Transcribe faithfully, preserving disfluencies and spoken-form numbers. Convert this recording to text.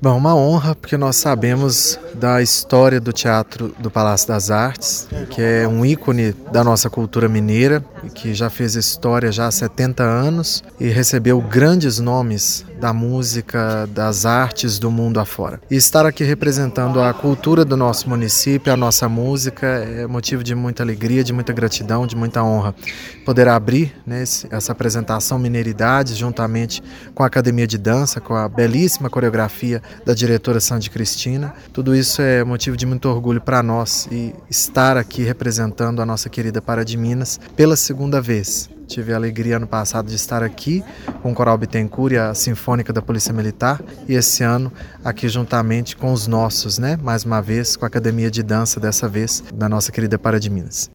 Bom, uma honra, porque nós sabemos da história do Teatro do Palácio das Artes, que é um ícone da nossa cultura mineira, e que já fez história já há setenta anos e recebeu grandes nomes da música, das artes do mundo afora. E estar aqui representando a cultura do nosso município, a nossa música, é motivo de muita alegria, de muita gratidão, de muita honra. Poder abrir, né, essa apresentação Mineiridade, juntamente com a Academia de Dança, com a belíssima coreografia da diretora Sandy Cristina. Tudo isso é motivo de muito orgulho para nós e estar aqui representando a nossa querida Pará de Minas pela segunda vez. Tive a alegria ano passado de estar aqui com o Coral Bittencourt e a Sinfônica da Polícia Militar e esse ano aqui juntamente com os nossos, né? Mais uma vez com a Academia de Dança, dessa vez da nossa querida Pará de Minas.